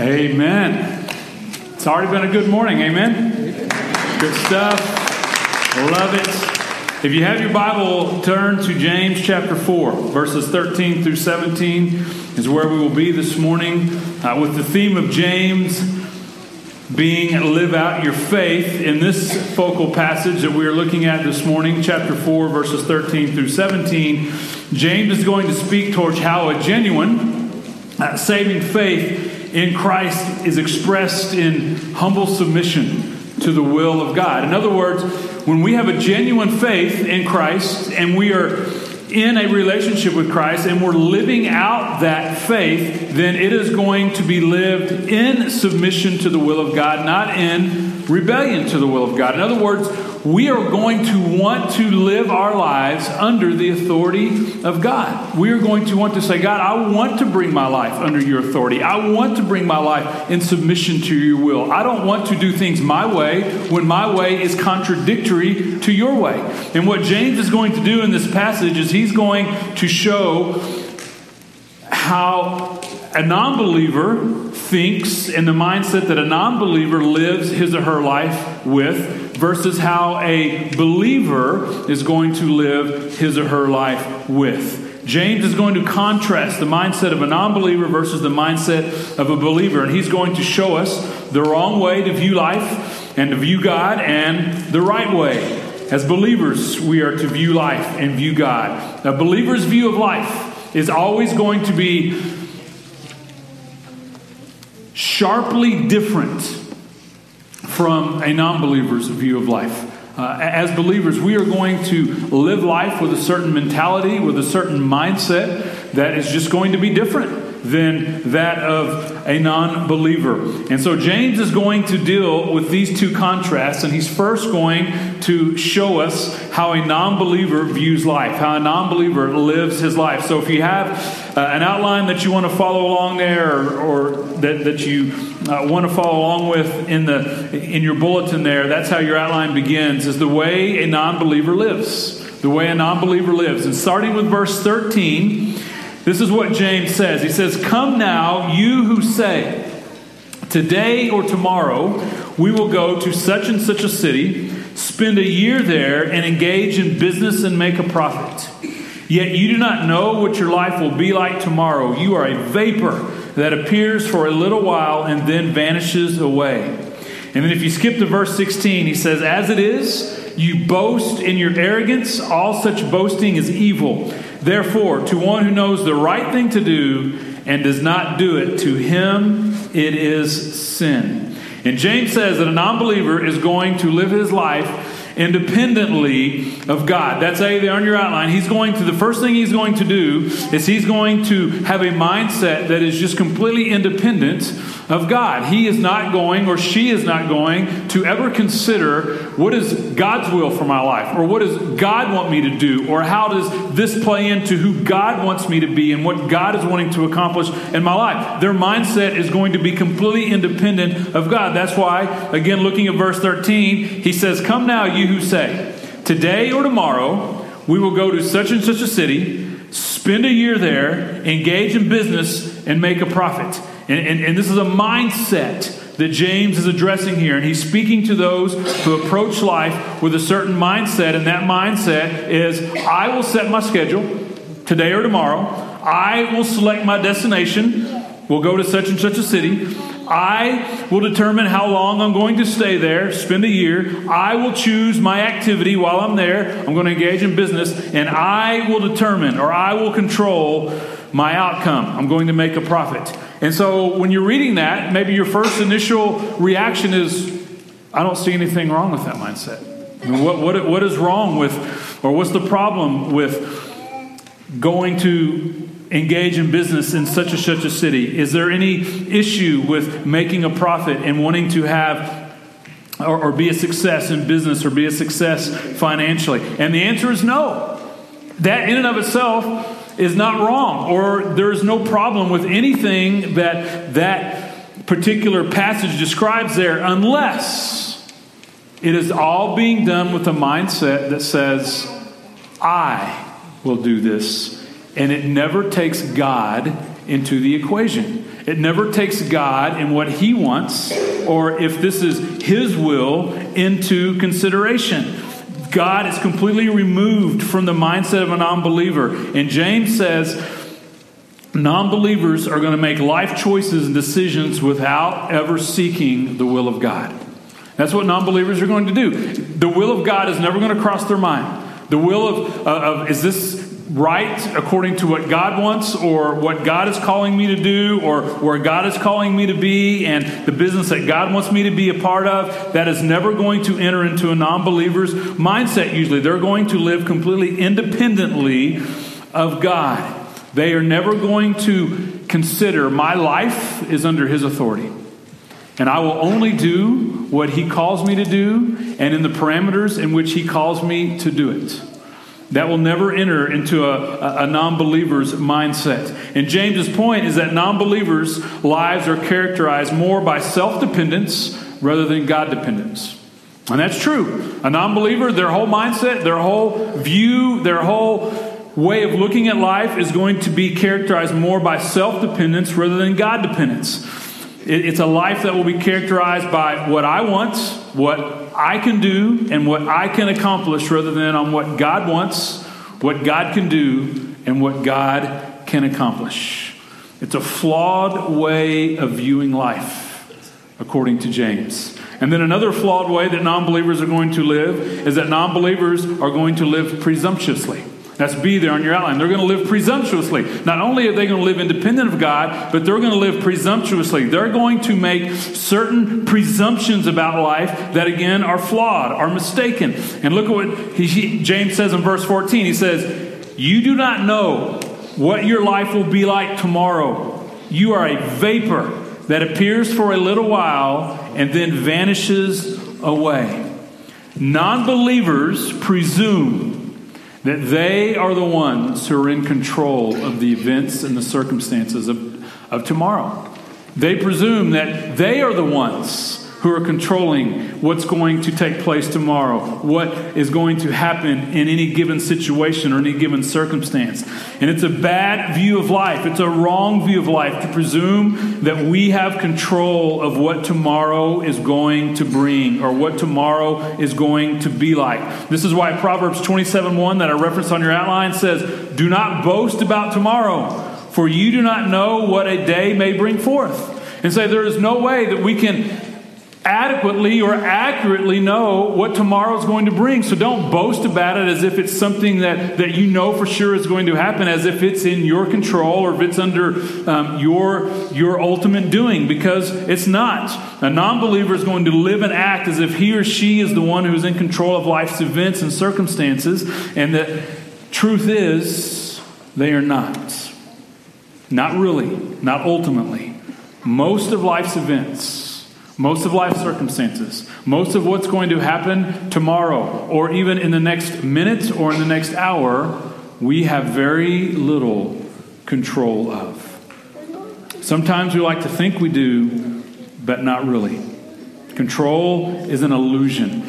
Amen. It's already been a good morning. Amen. Good stuff. Love it. If you have your Bible, turn to James chapter 4, verses 13 through 17 is where we will be this morning with the theme of James being live out your faith. In this focal passage that we are looking at this morning, chapter 4, verses 13 through 17, James is going to speak towards how a genuine saving faith in Christ is expressed in humble submission to the will of God. In other words, when we have a genuine faith in Christ and we are in a relationship with Christ and we're living out that faith, then it is going to be lived in submission to the will of God, not in rebellion to the will of God. In other words, we are going to want to live our lives under the authority of God. We are going to want to say, God, I want to bring my life under your authority. I want to bring my life in submission to your will. I don't want to do things my way when my way is contradictory to your way. And what James is going to do in this passage is he's going to show how a non-believer thinks and the mindset that a non-believer lives his or her life with versus how a believer is going to live his or her life with. James is going to contrast the mindset of a non-believer versus the mindset of a believer. And he's going to show us the wrong way to view life and to view God and the right way. As believers, we are to view life and view God. A believer's view of life is always going to be sharply different from a non-believer's view of life. As believers, we are going to live life with a certain mentality, with a certain mindset that is just going to be different than that of a non-believer. And so James is going to deal with these two contrasts, and he's first going to show us how a non-believer views life, how a non-believer lives his life. So if you have an outline that you want to follow along there, or that you want to follow along with in your bulletin there, that's how your outline begins, is the way a non-believer lives. The way a non-believer lives. And starting with verse 13, this is what James says. He says, "Come now, you who say, today or tomorrow we will go to such and such a city, spend a year there, and engage in business and make a profit. Yet you do not know what your life will be like tomorrow. You are a vapor that appears for a little while and then vanishes away." And then if you skip to verse 16, he says, "As it is, you boast in your arrogance. All such boasting is evil. Therefore, to one who knows the right thing to do and does not do it, to him it is sin." And James says that a non-believer is going to live his life independently of God. That's there on your outline. The first thing he's going to do is he's going to have a mindset that is just completely independent of God. He is not going, or she is not going, to ever consider what is God's will for my life, or what does God want me to do, or how does this play into who God wants me to be and what God is wanting to accomplish in my life. Their mindset is going to be completely independent of God. That's why, again, looking at verse 13, he says, "Come now, you who say, today or tomorrow we will go to such and such a city, spend a year there, engage in business, and make a profit." And this is a mindset that James is addressing here. And he's speaking to those who approach life with a certain mindset. And that mindset is, I will set my schedule today or tomorrow. I will select my destination. We'll go to such and such a city. I will determine how long I'm going to stay there, spend a year. I will choose my activity while I'm there. I'm going to engage in business. And I will determine, or I will control my outcome. I'm going to make a profit. And so when you're reading that, maybe your first initial reaction is, I don't see anything wrong with that mindset. I mean, what is wrong with, or what's the problem with going to engage in business in such a city? Is there any issue with making a profit and wanting to have or be a success in business or be a success financially? And the answer is no. That in and of itself is not wrong, or there is no problem with anything that particular passage describes there, unless it is all being done with a mindset that says, I will do this. And it never takes God into the equation. It never takes God and what He wants, or if this is His will, into consideration. God is completely removed from the mindset of a non-believer. And James says non-believers are going to make life choices and decisions without ever seeking the will of God. That's what non-believers are going to do. The will of God is never going to cross their mind. The will of is this right according to what God wants, or what God is calling me to do, or where God is calling me to be, and the business that God wants me to be a part of, that is never going to enter into a non-believer's mindset usually. They're going to live completely independently of God. They are never going to consider, my life is under His authority, and I will only do what He calls me to do, and in the parameters in which He calls me to do it. That will never enter into a non-believer's mindset. And James's point is that non-believers' lives are characterized more by self-dependence rather than God-dependence. And that's true. A non-believer, their whole mindset, their whole view, their whole way of looking at life is going to be characterized more by self-dependence rather than God-dependence. It's a life that will be characterized by what I want, what I can do, and what I can accomplish, rather than on what God wants, what God can do, and what God can accomplish. It's a flawed way of viewing life, according to James. And then another flawed way that non-believers are going to live is that non-believers are going to live presumptuously. That's B there on your outline. They're going to live presumptuously. Not only are they going to live independent of God, but they're going to live presumptuously. They're going to make certain presumptions about life that, again, are flawed, are mistaken. And look at what James says in verse 14. He says, you do not know what your life will be like tomorrow. You are a vapor that appears for a little while and then vanishes away. Non-believers presume that they are the ones who are in control of the events and the circumstances of tomorrow. They presume that they are the ones who are controlling what's going to take place tomorrow, what is going to happen in any given situation or any given circumstance. And it's a bad view of life. It's a wrong view of life to presume that we have control of what tomorrow is going to bring or what tomorrow is going to be like. This is why Proverbs 27:1 that I referenced on your outline says, do not boast about tomorrow, for you do not know what a day may bring forth. And say there is no way that we can adequately or accurately know what tomorrow is going to bring. So don't boast about it as if it's something that you know for sure is going to happen, as if it's in your control or if it's under your ultimate doing, because it's not. A non-believer is going to live and act as if he or she is the one who is in control of life's events and circumstances, and the truth is they are not. Not really, not ultimately. Most of life's events, most of life's circumstances, most of what's going to happen tomorrow, or even in the next minute or in the next hour, we have very little control of. Sometimes we like to think we do, but not really. Control is an illusion.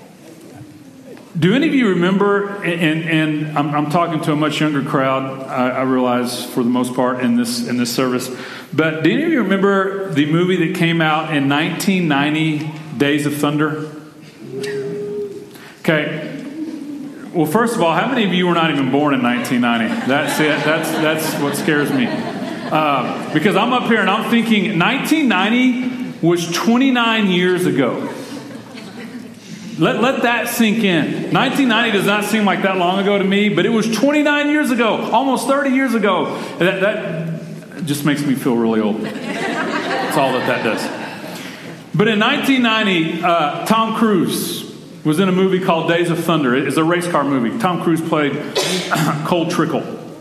Do any of you remember, and I'm talking to a much younger crowd, I realize for the most part in this service, but do any of you remember the movie that came out in 1990, Days of Thunder? Okay. Well, first of all, how many of you were not even born in 1990? That's it. That's what scares me. Because I'm up here and I'm thinking 1990 was 29 years ago. Let that sink in. 1990 does not seem like that long ago to me, but it was 29 years ago, almost 30 years ago. That just makes me feel really old. That's all that does. But in 1990, Tom Cruise was in a movie called Days of Thunder. It's a race car movie. Tom Cruise played Cole Trickle.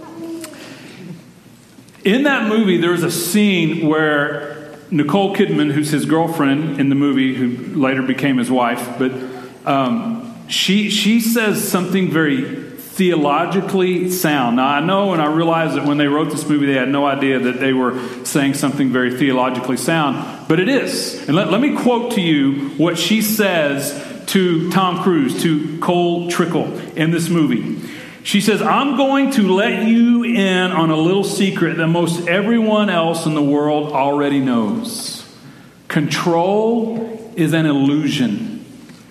In that movie, there's a scene where Nicole Kidman, who's his girlfriend in the movie, who later became his wife, but she says something very theologically sound. Now, I know and I realize that when they wrote this movie, they had no idea that they were saying something very theologically sound, but it is. And let me quote to you what she says to Tom Cruise, to Cole Trickle in this movie. She says, I'm going to let you in on a little secret that most everyone else in the world already knows. Control is an illusion.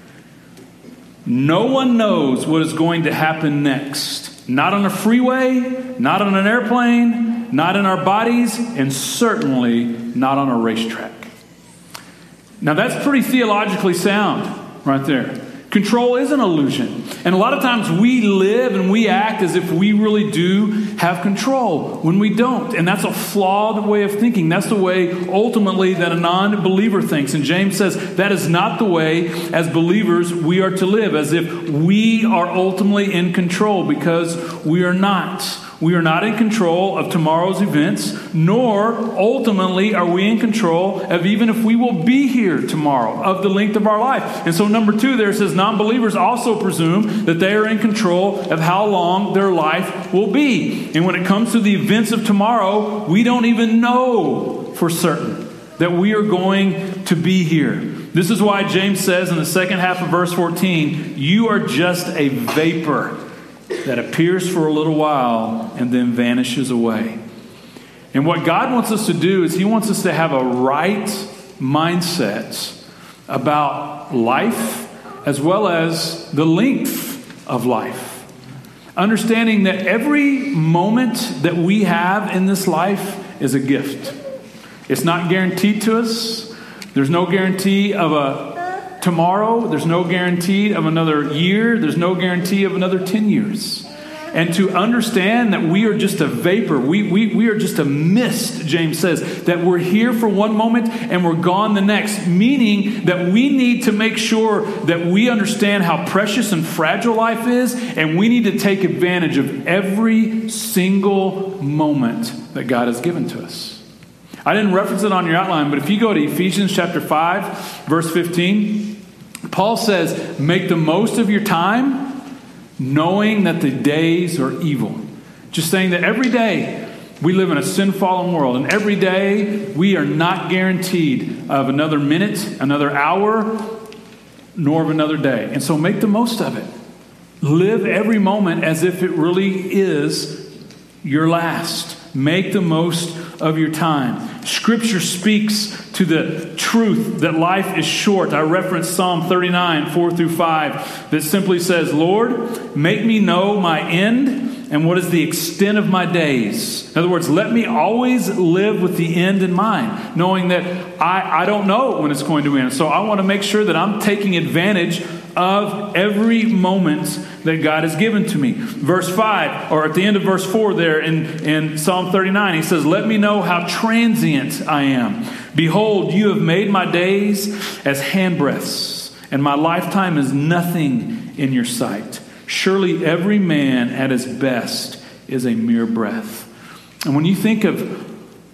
No one knows what is going to happen next. Not on a freeway, not on an airplane, not in our bodies, and certainly not on a racetrack. Now that's pretty theologically sound right there. Control is an illusion. And a lot of times we live and we act as if we really do have control when we don't. And that's a flawed way of thinking. That's the way ultimately that a non-believer thinks. And James says that is not the way as believers we are to live, as if we are ultimately in control, because we are not. We are not in control of tomorrow's events, nor ultimately are we in control of even if we will be here tomorrow, of the length of our life. And so number 2 there says non-believers also presume that they are in control of how long their life will be. And when it comes to the events of tomorrow, we don't even know for certain that we are going to be here. This is why James says in the second half of verse 14, you are just a vapor that appears for a little while and then vanishes away. And what God wants us to do is He wants us to have a right mindset about life as well as the length of life. Understanding that every moment that we have in this life is a gift. It's not guaranteed to us. There's no guarantee of a tomorrow. There's no guarantee of another year. There's no guarantee of another 10 years. And to understand that we are just a vapor, we are just a mist, James says, that we're here for one moment and we're gone the next, meaning that we need to make sure that we understand how precious and fragile life is, and we need to take advantage of every single moment that God has given to us. I didn't reference it on your outline, but if you go to Ephesians chapter 5, verse 15, Paul says, make the most of your time, knowing that the days are evil. Just saying that every day we live in a sin-fallen world, and every day we are not guaranteed of another minute, another hour, nor of another day. And so make the most of it. Live every moment as if it really is your last. Make the most of your time. Scripture speaks to the truth that life is short. I referenced Psalm 39, 4 through 5, that simply says, Lord, make me know my end and what is the extent of my days. In other words, let me always live with the end in mind, knowing that I don't know when it's going to end. So I want to make sure that I'm taking advantage of every moment that God has given to me. Verse 5, or at the end of verse 4 there in Psalm 39, he says, let me know how transient I am. Behold, you have made my days as handbreadths, and my lifetime is nothing in your sight. Surely every man at his best is a mere breath. And when you think of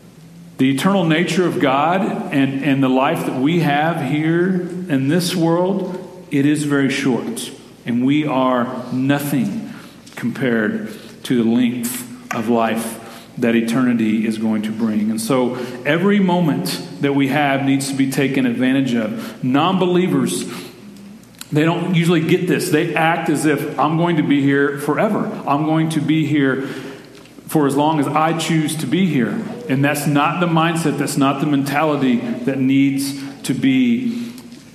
the eternal nature of God and the life that we have here in this world, it is very short. And we are nothing compared to the length of life that eternity is going to bring. And so every moment that we have needs to be taken advantage of. Non-believers, they don't usually get this. They act as if I'm going to be here forever. I'm going to be here for as long as I choose to be here. And that's not the mindset, that's not the mentality that needs to be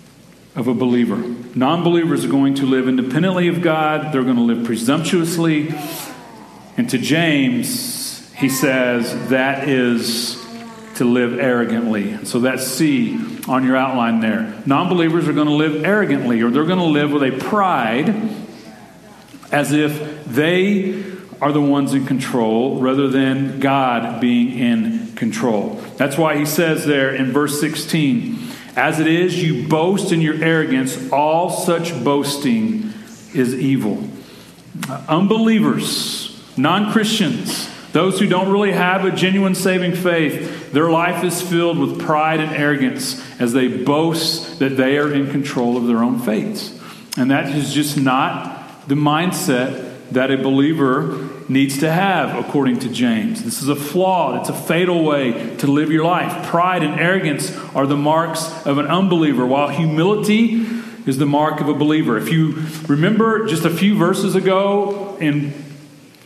of a believer. Non-believers are going to live independently of God. They're going to live presumptuously. And to James, he says that is to live arrogantly. So that's C on your outline there. Non-believers are going to live arrogantly, or they're going to live with a pride as if they are the ones in control rather than God being in control. That's why he says there in verse 16, as it is, you boast in your arrogance. All such boasting is evil. Unbelievers, non-Christians, those who don't really have a genuine saving faith, their life is filled with pride and arrogance as they boast that they are in control of their own fates. And that is just not the mindset that a believer needs to have, according to James. This is a flawed, it's a fatal way to live your life. Pride and arrogance are the marks of an unbeliever, while humility is the mark of a believer. If you remember just a few verses ago in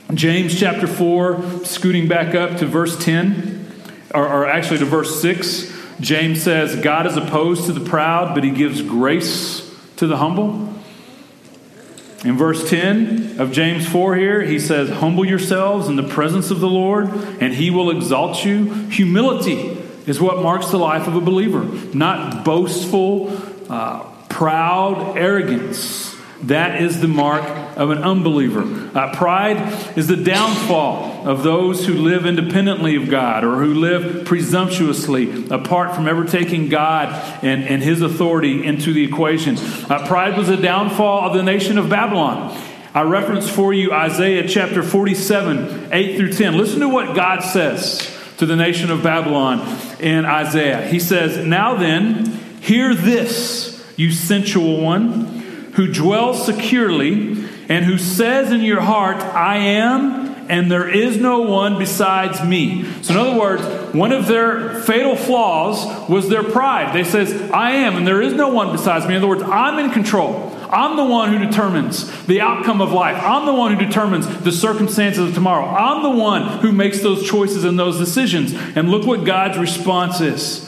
James chapter 4, scooting back up to verse 10, or actually to verse 6, James says, God is opposed to the proud, but he gives grace to the humble. In verse 10 of James 4 here, he says, humble yourselves in the presence of the Lord, and he will exalt you. Humility is what marks the life of a believer, not boastful, proud arrogance. That is the mark of an unbeliever. Pride is the downfall of those who live independently of God or who live presumptuously apart from ever taking God and his authority into the equation. Pride was the downfall of the nation of Babylon. I reference for you Isaiah chapter 47, 8 through 10. Listen to what God says to the nation of Babylon in Isaiah. He says, now then, hear this, you sensual one, who dwells securely, and who says in your heart, I am, and there is no one besides me. So in other words, one of their fatal flaws was their pride. They says, I am, and there is no one besides me. In other words, I'm in control. I'm the one who determines the outcome of life. I'm the one who determines the circumstances of tomorrow. I'm the one who makes those choices and those decisions. And look what God's response is.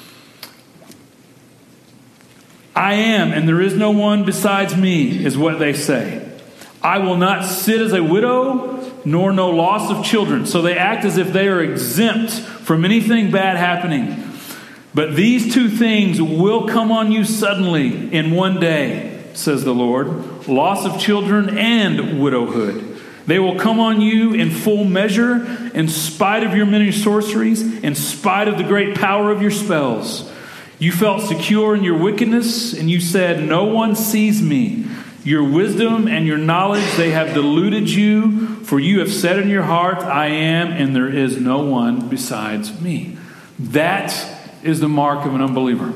I am, and there is no one besides me, is what they say. I will not sit as a widow, nor know loss of children. So they act as if they are exempt from anything bad happening. But these two things will come on you suddenly in one day, says the Lord. Loss of children and widowhood. They will come on you in full measure, in spite of your many sorceries, in spite of the great power of your spells. You felt secure in your wickedness, and you said, no one sees me. Your wisdom and your knowledge, they have deluded you, for you have said in your heart, I am, and there is no one besides me. That is the mark of an unbeliever.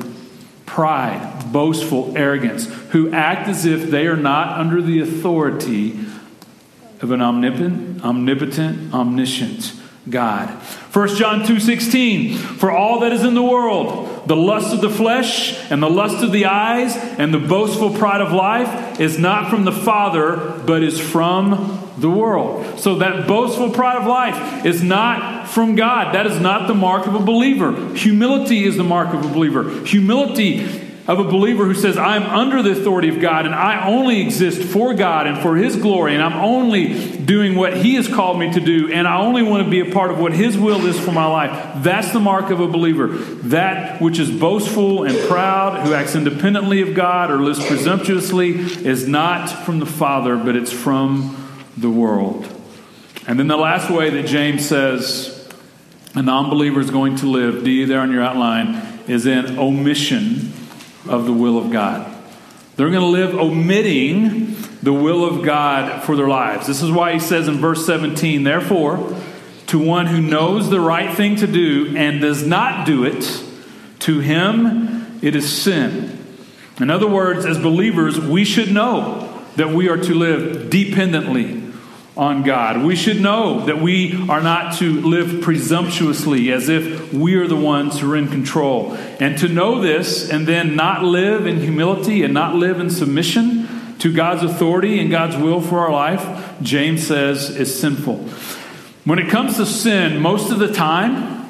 Pride, boastful arrogance, who act as if they are not under the authority of an omnipotent, omniscient God. 1 John 2:16, for all that is in the world, the lust of the flesh and the lust of the eyes and the boastful pride of life is not from the Father, but is from the world. So that boastful pride of life is not from God. That is not the mark of a believer. Humility is the mark of a believer. Humility of a believer who says, I'm under the authority of God and I only exist for God and for His glory, and I'm only doing what He has called me to do, and I only want to be a part of what His will is for my life. That's the mark of a believer. That which is boastful and proud, who acts independently of God or lives presumptuously, is not from the Father, but it's from the world. And then the last way that James says a non-believer is going to live, D there on your outline, is in omission of the will of God. They're going to live omitting the will of God for their lives. This is why he says in verse 17, therefore, to one who knows the right thing to do and does not do it, to him it is sin. In other words, as believers, we should know that we are to live dependently on God. We should know that we are not to live presumptuously as if we are the ones who are in control. And to know this and then not live in humility and not live in submission to God's authority and God's will for our life, James says, is sinful. When it comes to sin, most of the time,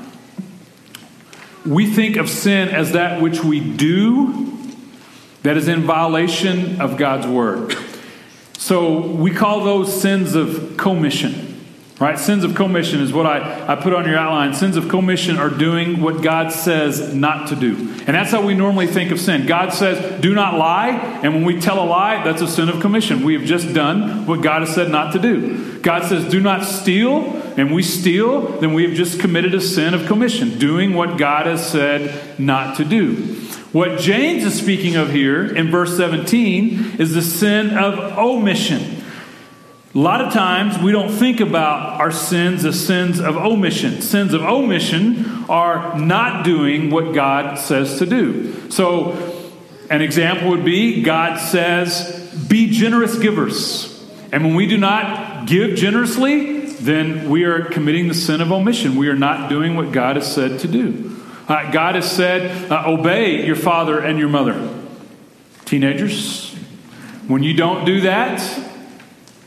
we think of sin as that which we do that is in violation of God's word. So we call those sins of commission, right? Sins of commission is what I put on your outline. Sins of commission are doing what God says not to do. And that's how we normally think of sin. God says, do not lie. And when we tell a lie, that's a sin of commission. We have just done what God has said not to do. God says, do not steal. And we steal, then we have just committed a sin of commission, doing what God has said not to do. What James is speaking of here in verse 17 is the sin of omission. A lot of times we don't think about our sins as sins of omission. Sins of omission are not doing what God says to do. So an example would be God says, be generous givers. And when we do not give generously, then we are committing the sin of omission. We are not doing what God has said to do. God has said, obey your father and your mother. Teenagers, when you don't do that,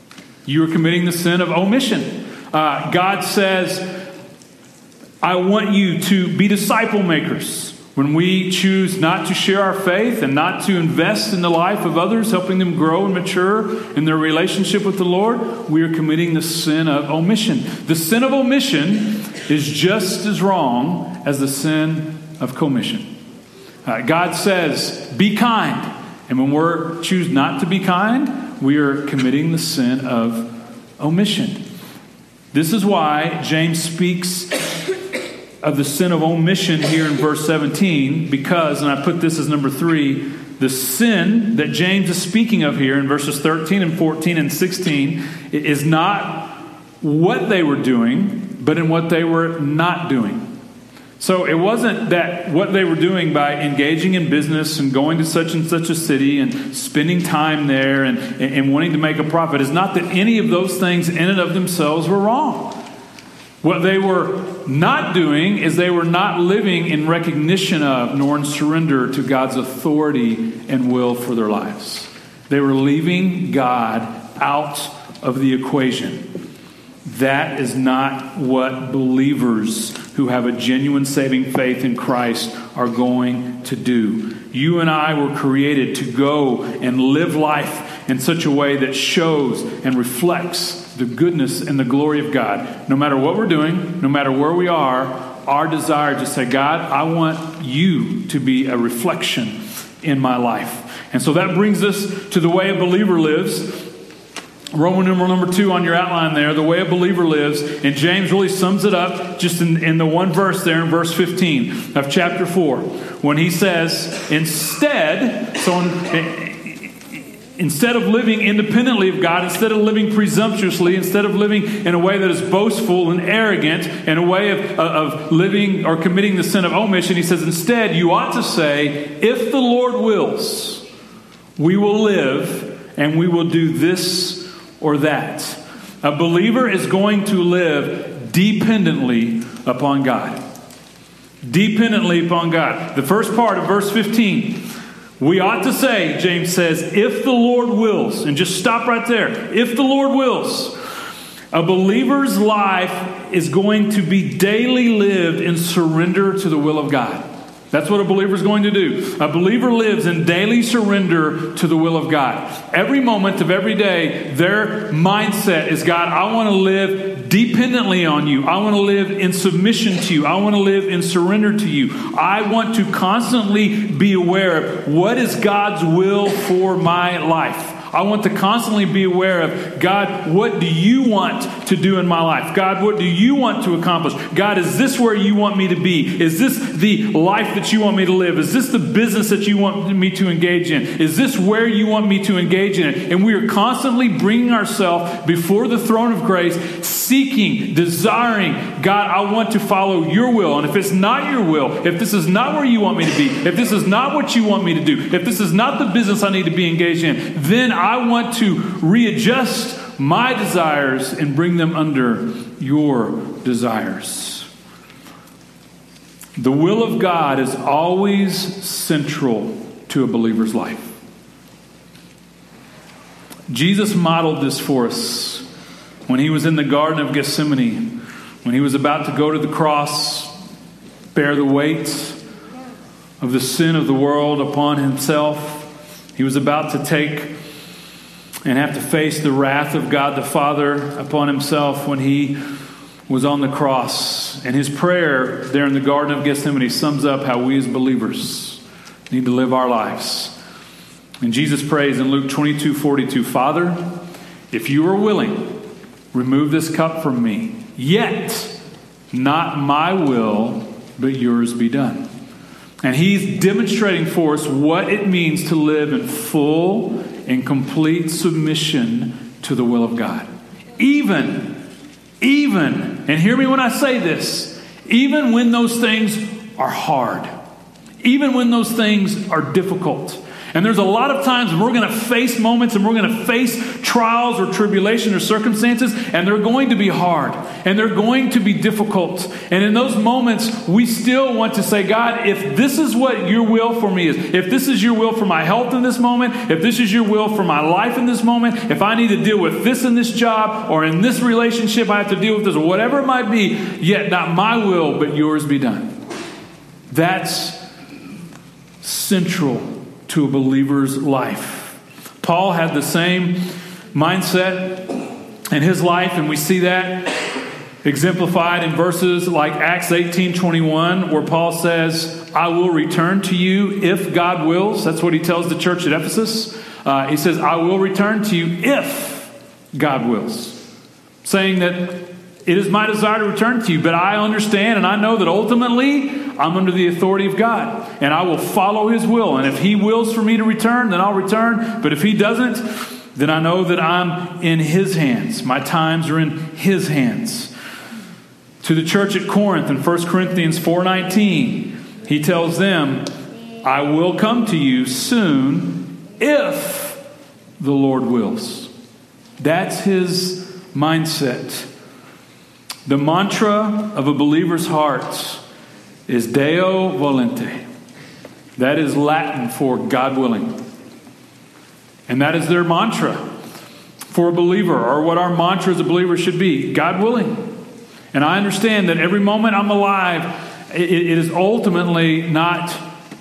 You are committing the sin of omission. God says, I want you to be disciple makers. When we choose not to share our faith and not to invest in the life of others, helping them grow and mature in their relationship with the Lord, we are committing the sin of omission. The sin of omission is just as wrong as the sin of commission. God says, be kind. And when we choose not to be kind, we are committing the sin of omission. This is why James speaks of the sin of omission here in verse 17, because, and I put this as number 3, the sin that James is speaking of here in verses 13 and 14 and 16 is not what they were doing, but in what they were not doing. So it wasn't that what they were doing by engaging in business and going to such and such a city and spending time there and wanting to make a profit. It's not that any of those things in and of themselves were wrong. What they were not doing is they were not living in recognition of nor in surrender to God's authority and will for their lives. They were leaving God out of the equation. That is not what believers who have a genuine saving faith in Christ are going to do. You and I were created to go and live life in such a way that shows and reflects the goodness and the glory of God. No matter what we're doing, no matter where we are, our desire is to say, God, I want you to be a reflection in my life. And so that brings us to the way a believer lives. Roman numeral number 2 on your outline there, the way a believer lives. And James really sums it up just in the one verse there in verse 15 of chapter 4. When he says, instead of living independently of God, instead of living presumptuously, instead of living in a way that is boastful and arrogant, in a way of living or committing the sin of omission, he says, instead, you ought to say, if the Lord wills, we will live and we will do this or that. A believer is going to live dependently upon God. Dependently upon God. The first part of verse 15. We ought to say, James says, if the Lord wills, and just stop right there. If the Lord wills, a believer's life is going to be daily lived in surrender to the will of God. That's what a believer is going to do. A believer lives in daily surrender to the will of God. Every moment of every day, their mindset is, God, I want to live dependently on you. I want to live in submission to you. I want to live in surrender to you. I want to constantly be aware of what is God's will for my life. I want to constantly be aware of, God, what do you want to do in my life? God, what do you want to accomplish? God, is this where you want me to be? Is this the life that you want me to live? Is this the business that you want me to engage in? Is this where you want me to engage in it? And we are constantly bringing ourselves before the throne of grace, seeking, desiring, God, I want to follow your will. And if it's not your will, if this is not where you want me to be, if this is not what you want me to do, if this is not the business I need to be engaged in, then I want to readjust my desires and bring them under your desires. The will of God is always central to a believer's life. Jesus modeled this for us when he was in the Garden of Gethsemane, when he was about to go to the cross, bear the weight of the sin of the world upon himself. He was about to take and have to face the wrath of God the Father upon himself when he was on the cross. And his prayer there in the Garden of Gethsemane sums up how we as believers need to live our lives. And Jesus prays in Luke 22:42, Father, if you are willing, remove this cup from me. Yet, not my will, but yours be done. And he's demonstrating for us what it means to live in full and complete submission to the will of God. Even, and hear me when I say this, even when those things are hard, even when those things are difficult, And there's a lot of times when we're going to face moments and we're going to face trials or tribulation or circumstances, and they're going to be hard and they're going to be difficult. And in those moments, we still want to say, God, if this is what your will for me is, if this is your will for my health in this moment, if this is your will for my life in this moment, if I need to deal with this in this job or in this relationship, I have to deal with this, or whatever it might be, yet not my will, but yours be done. That's central to a believer's life. Paul had the same mindset in his life, and we see that exemplified in verses like Acts 18:21, where Paul says, I will return to you if God wills. That's what he tells the church at Ephesus. He says, I will return to you if God wills. Saying that it is my desire to return to you, but I understand and I know that ultimately I'm under the authority of God, and I will follow his will. And if he wills for me to return, then I'll return. But if he doesn't, then I know that I'm in his hands. My times are in his hands. To the church at Corinth in 1 Corinthians 4:19, he tells them, I will come to you soon if the Lord wills. That's his mindset. The mantra of a believer's heart is Deo volente. That is Latin for God willing. And that is their mantra for a believer, or what our mantra as a believer should be, God willing. And I understand that every moment I'm alive, it is ultimately not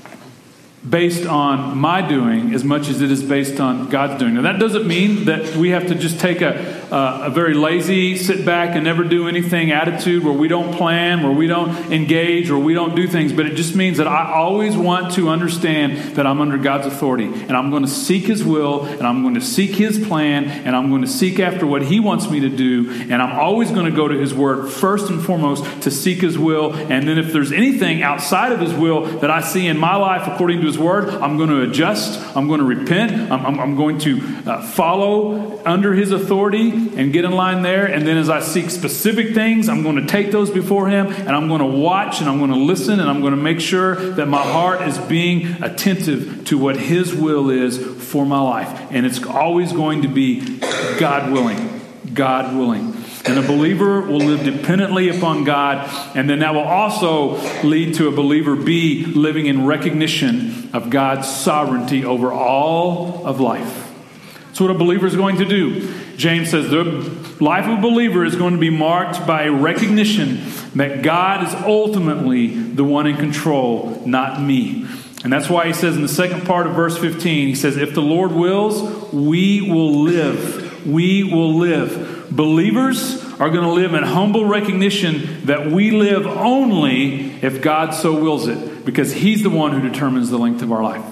based on my doing as much as it is based on God's doing. Now, that doesn't mean that we have to just take a very lazy, sit back and never do anything attitude where we don't plan, where we don't engage, or we don't do things. But it just means that I always want to understand that I'm under God's authority, and I'm going to seek his will, and I'm going to seek his plan, and I'm going to seek after what he wants me to do. And I'm always going to go to his word first and foremost to seek his will. And then if there's anything outside of his will that I see in my life according to his word, I'm going to adjust. I'm going to repent. I'm going to follow under his authority and get in line there. And then as I seek specific things, I'm going to take those before him, and I'm going to watch, and I'm going to listen, and I'm going to make sure that my heart is being attentive to what his will is for my life. And it's always going to be God willing. God willing. And a believer will live dependently upon God, and then that will also lead to a believer be living in recognition of God's sovereignty over all of life. That's what a believer is going to do. James says the life of a believer is going to be marked by a recognition that God is ultimately the one in control, not me. And that's why he says in the second part of verse 15, he says, if the Lord wills, we will live. We will live. Believers are going to live in humble recognition that we live only if God so wills it, because he's the one who determines the length of our life.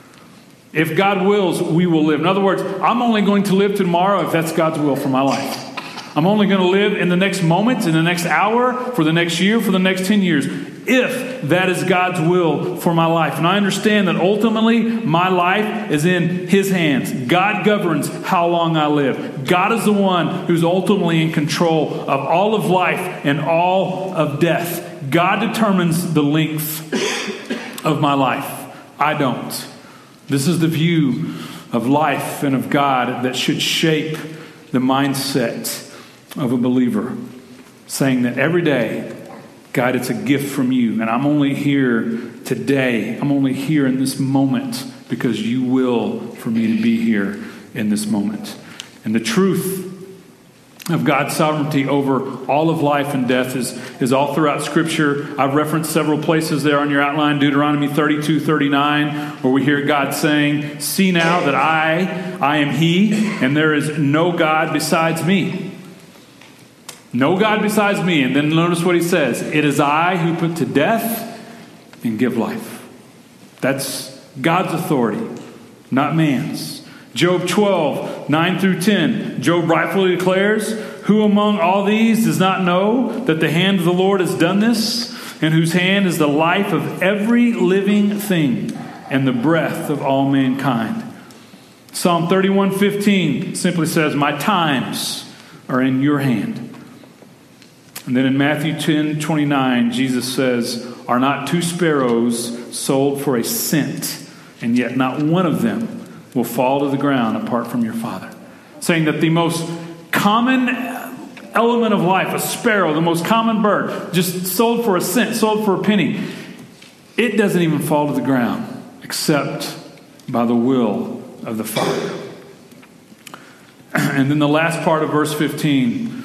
If God wills, we will live. In other words, I'm only going to live tomorrow if that's God's will for my life. I'm only going to live in the next moment, in the next hour, for the next year, for the next 10 years, if that is God's will for my life. And I understand that ultimately my life is in his hands. God governs how long I live. God is the one who's ultimately in control of all of life and all of death. God determines the length of my life. I don't. This is the view of life and of God that should shape the mindset of a believer, saying that every day, God, it's a gift from you, and I'm only here today. I'm only here in this moment because you will for me to be here in this moment. And the truth of God's sovereignty over all of life and death is all throughout Scripture. I've referenced several places there on your outline. Deuteronomy 32:39, where we hear God saying, see now that I am he, and there is no God besides me. No God besides me. And then notice what he says. It is I who put to death and give life. That's God's authority, not man's. Job 12:9-10. Job rightfully declares, who among all these does not know that the hand of the Lord has done this, and whose hand is the life of every living thing and the breath of all mankind? Psalm 31:15 simply says, my times are in your hand. And then in Matthew 10:29, Jesus says, are not two sparrows sold for a cent? and yet not one of them will fall to the ground apart from your Father. Saying that the most common element of life, a sparrow, the most common bird, just sold for a cent, sold for a penny, it doesn't even fall to the ground except by the will of the Father. And then the last part of verse 15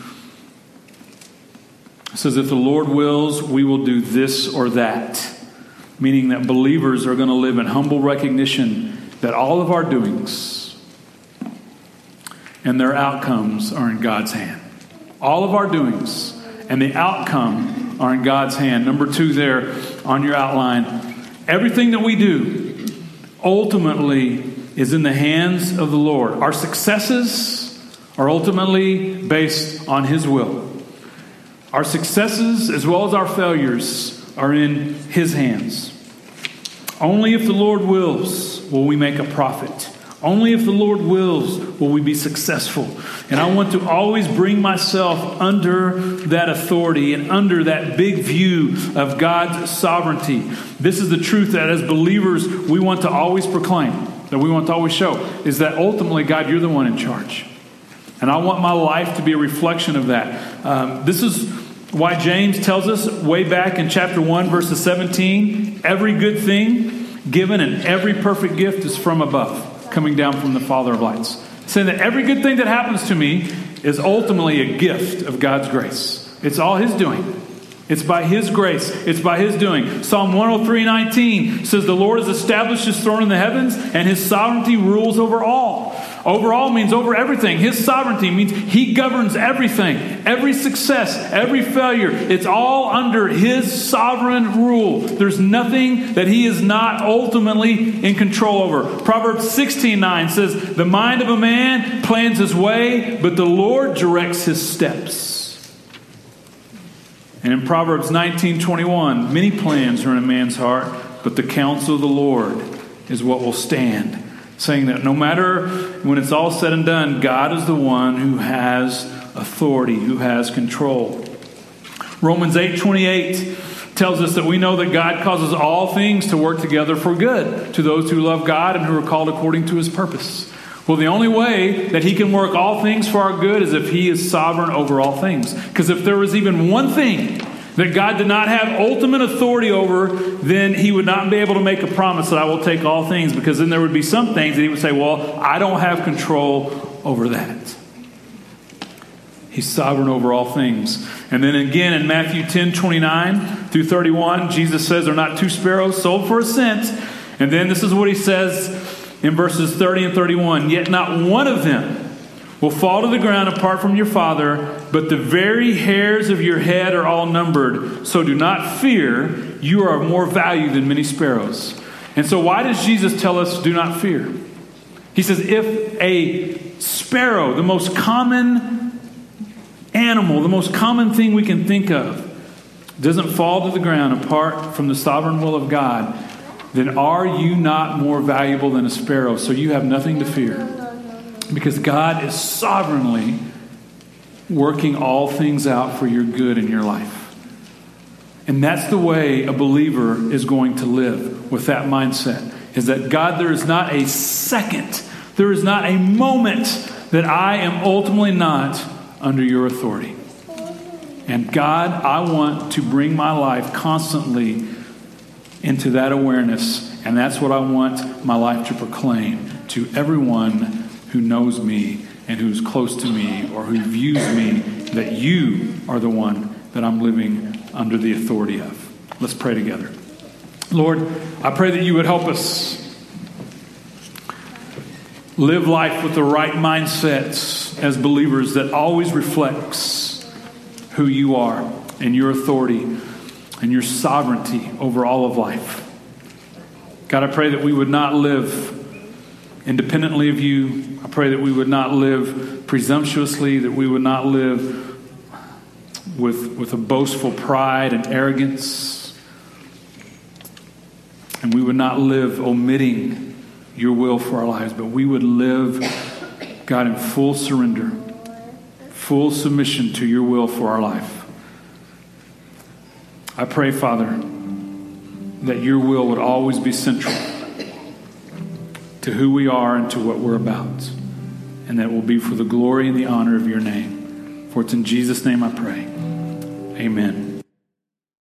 says, if the Lord wills, we will do this or that. Meaning that believers are going to live in humble recognition that all of our doings and their outcomes are in God's hand. All of our doings and the outcome are in God's hand. Number 2 there on your outline. Everything that we do ultimately is in the hands of the Lord. Our successes are ultimately based on His will. Our successes as well as our failures are in His hands. Only if the Lord wills will we make a profit. Only if the Lord wills will we be successful. And I want to always bring myself under that authority and under that big view of God's sovereignty. This is the truth that as believers we want to always proclaim, that we want to always show, is that ultimately, God, you're the one in charge. And I want my life to be a reflection of that. This is why James tells us way back in chapter 1, verses 17, every good thing given and every perfect gift is from above, coming down from the Father of lights. Saying that every good thing that happens to me is ultimately a gift of God's grace. It's all His doing. It's by His grace. It's by His doing. Psalm 103:19 says the Lord has established His throne in the heavens and His sovereignty rules over all. Over all means over everything. His sovereignty means He governs everything. Every success, every failure, it's all under His sovereign rule. There's nothing that He is not ultimately in control over. Proverbs 16:9 says, the mind of a man plans his way, but the Lord directs his steps. And in Proverbs 19:21, many plans are in a man's heart, but the counsel of the Lord is what will stand. Saying that no matter when it's all said and done, God is the one who has authority, who has control. Romans 8:28 tells us that we know that God causes all things to work together for good to those who love God and who are called according to His purpose. Well, the only way that He can work all things for our good is if He is sovereign over all things. Because if there was even one thing that God did not have ultimate authority over, then He would not be able to make a promise that I will take all things, because then there would be some things that He would say, well, I don't have control over that. He's sovereign over all things. And then again in Matthew 10:29 through 31, Jesus says, are not 2 sparrows sold for a cent? And then this is what He says in verses 30 and 31, yet not one of them will fall to the ground apart from your Father, but the very hairs of your head are all numbered. So do not fear, you are of more value than many sparrows. And so why does Jesus tell us do not fear? He says if a sparrow, the most common animal, the most common thing we can think of, doesn't fall to the ground apart from the sovereign will of God, then are you not more valuable than a sparrow? So you have nothing to fear. Because God is sovereignly working all things out for your good in your life. And that's the way a believer is going to live with that mindset. Is that God, there is not a second, there is not a moment that I am ultimately not under your authority. And God, I want to bring my life constantly into that awareness. And that's what I want my life to proclaim to everyone who knows me and who's close to me or who views me, that you are the one that I'm living under the authority of. Let's pray together. Lord, I pray that you would help us live life with the right mindsets as believers that always reflects who you are and your authority and your sovereignty over all of life. God, I pray that we would not live independently of you. I pray that we would not live presumptuously, that we would not live with a boastful pride and arrogance, and we would not live omitting your will for our lives, but we would live, God, in full surrender, full submission to your will for our life. I pray, Father, that your will would always be central. to who we are and to what we're about. And that will be for the glory and the honor of your name. For it's in Jesus' name I pray. Amen.